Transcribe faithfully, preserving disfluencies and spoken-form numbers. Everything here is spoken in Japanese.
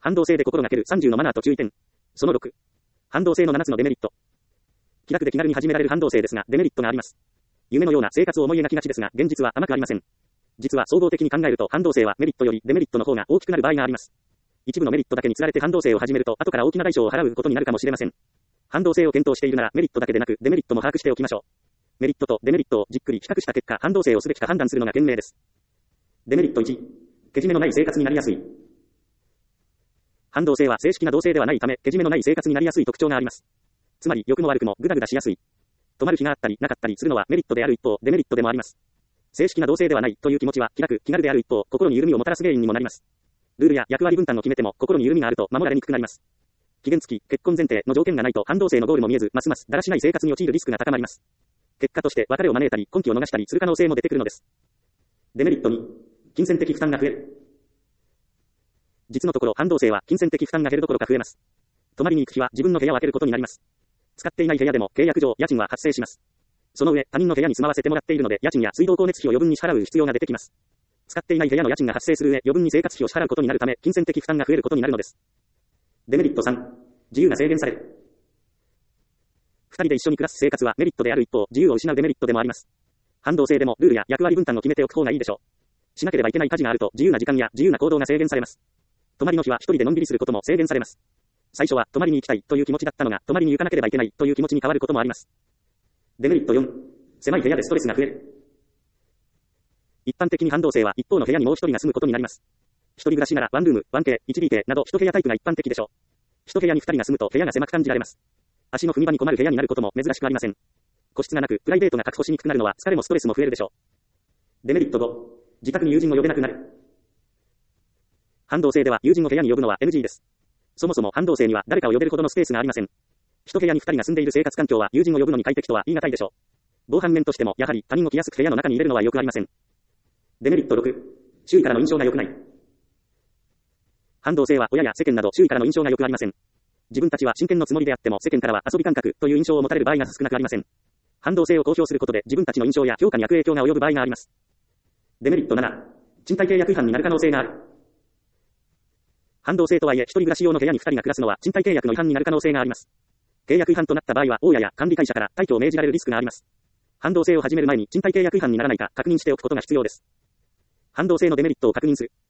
反動性で心がけるさんじゅうのマナーと注意点。そのろく。反動性のななつのデメリット。気楽で気軽に始められる反動性ですが、デメリットがあります。夢のような生活を思い描きがちですが、現実は甘くありません。実は総合的に考えると反動性はメリットよりデメリットの方が大きくなる場合があります。一部のメリットだけに釣られて反動性を始めると、後から大きな代償を払うことになるかもしれません。反動性を検討しているならメリットだけでなくデメリットも把握しておきましょう。メリットとデメリットをじっくり比較した結果、反動性をすべきか判断するのが賢明です。デメリットいち、けじめのない生活になりやすい。反動性は正式な動性ではないため、けじめのない生活になりやすい特徴があります。つまり、良くも悪くもグダグダしやすい。止まる日があったりなかったりするのはメリットである一方、デメリットでもあります。正式な動性ではないという気持ちは気楽、気軽である一方、心に緩みをもたらす原因にもなります。ルールや役割分担を決めても心に緩みがあると守られにくくなります。期限付き、結婚前提の条件がないと反動性のゴールも見えず、ますますだらしない生活に陥るリスクが高まります。結果として別れを招いたり、根拠を逃したりする可能性も出てくるのです。デメリットに、金銭的負担が増える。実のところ反動性は金銭的負担が減るどころか増えます。泊まりに行く日は自分の部屋を空けることになります。使っていない部屋でも契約上家賃は発生します。その上、他人の部屋に住まわせてもらっているので、家賃や水道光熱費を余分に支払う必要が出てきます。使っていない部屋の家賃が発生する上、余分に生活費を支払うことになるため、金銭的負担が増えることになるのです。デメリットさん、自由が制限される。二人で一緒に暮らす生活はメリットである一方、自由を失うデメリットでもあります。反動性でもルールや役割分担を決めておく方がいいでしょう。しなければいけない家事があると、自由な時間や自由な行動が制限されます。泊まりの日は一人でのんびりすることも制限されます。最初は泊まりに行きたいという気持ちだったのが、泊まりに行かなければいけないという気持ちに変わることもあります。デメリットよん、狭い部屋でストレスが増える。一般的に反動性は一方の部屋にもう一人が住むことになります。一人暮らしならワンルーム、ワンケー、ワンディーケー など一部屋タイプが一般的でしょう。一部屋に二人が住むと部屋が狭く感じられます。足の踏み場に困る部屋になることも珍しくありません。個室がなくプライベートが確保しにくくなるのは疲れもストレスも増えるでしょう。デメリットご、自宅に友人を呼べなくなる。反動性では友人を部屋に呼ぶのは エヌジー です。そもそも反動性には誰かを呼べるほどのスペースがありません。一部屋に二人が住んでいる生活環境は友人を呼ぶのに快適とは言い難いでしょう。防犯面としてもやはり他人を来やすく部屋の中に入れるのは良くありません。デメリットろく、周囲からの印象が良くない。反動性は親や世間など周囲からの印象が良くありません。自分たちは真剣のつもりであっても世間からは遊び感覚という印象を持たれる場合が少なくありません。反動性を公表することで自分たちの印象や評価に悪影響が及ぶ場合があります。デメリットなな、賃貸契約違反になる可能性がある。反動性とはいえ一人暮らし用の部屋に二人が暮らすのは賃貸契約の違反になる可能性があります。契約違反となった場合は大家や管理会社から退去を命じられるリスクがあります。反動性を始める前に賃貸契約違反にならないか確認しておくことが必要です。反動性のデメリットを確認する。